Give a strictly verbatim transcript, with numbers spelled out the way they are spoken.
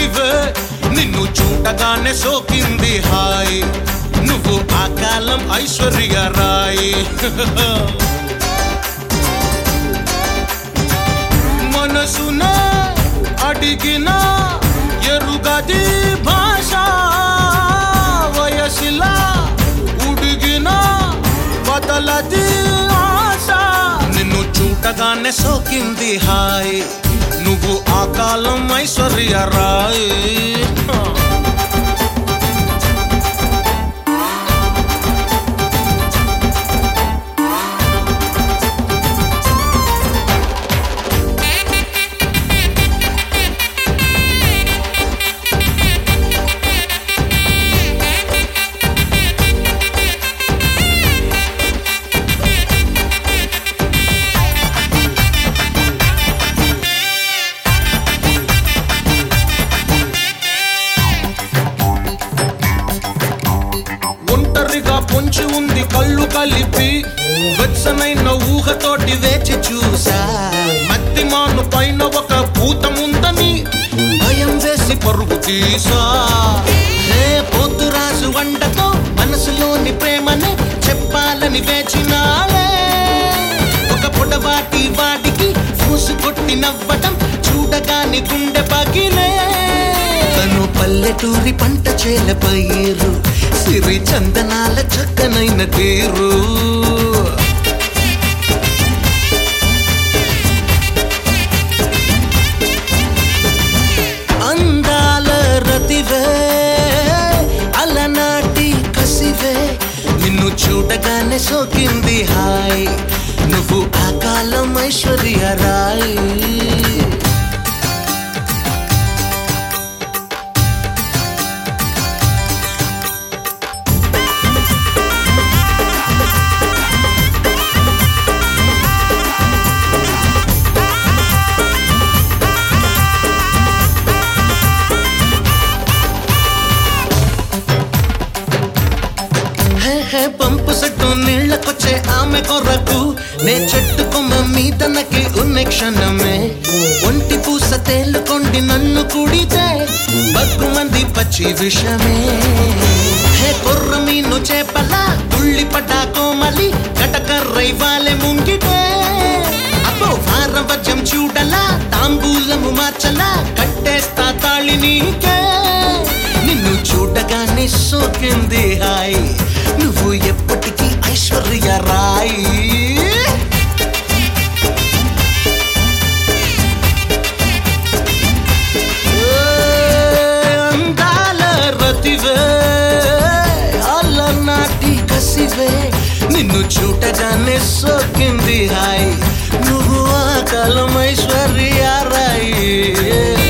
రతివే నిన్ను చూడగానే సోకింది హాయ్ నువ్వు ఆ కాలం ఐశ్వర్య రాయ్ మనసునే అడిగిన ఎరుగది భాష వయసిలా ఉడిగిన బదలది ఆశ నిన్ను చూడగానే సోకింది హాయ్ నువ్వు ఆ కాలం ఐశ్వర్య రాయ్ పొంచి ఉంది కళ్ళు కలిపి వెచ్చనైన ఊహతోటి వేచి చూసా మత్తి మాను పైన ఒక భూతముందని భయం వేసి పరుగు తీసా హే పోతురాజు వండతో మనసులోని ప్రేమని చెప్పాలని వేచినాలే ఒక పొడవాటి వాడికి ఫూసు కొట్టి నవ్వటం చూడగాని గుండె పగిలే తను పల్లెటూరి పంట చేల పైరు సిరి చందనాల చక్కనైన తీరు అందాల రతివే అలనాటి కసివే నిన్ను చూడగానే సోకింది హాయ్ నువ్వు ఆ కాలం ఐశ్వర్య రాయ్ పంపు సెట్టు నీళ్లకొచ్చే ఆమె కొరకు నే చెట్టు కొమ్మ మీదనకి ఉన్న క్షణమే ఒంటి పూస తేలుకొండి నన్ను కుడితే బగ్గు మంది పచ్చి విషమే హే కొర్ర మీను చేపల తుళ్ళి పడ్డా కోమలి కటకర్రై వాలే ముంగిటే అబ్బో వారవజ్యం చూడలా తాంబూలము మార్చలా కట్టేస్తా తాళి నీకే నిన్ను చూడగానే సోకింది హాయ్ నువ్వు ఎప్పటికీ ఐశ్వర్య రాయ్ అందాల రతివే అలనాటి కసివే నిన్ను చూడగానే సోకింది హాయ్ నువ్వు ఆ కాలం ఐశ్వర్య రాయ్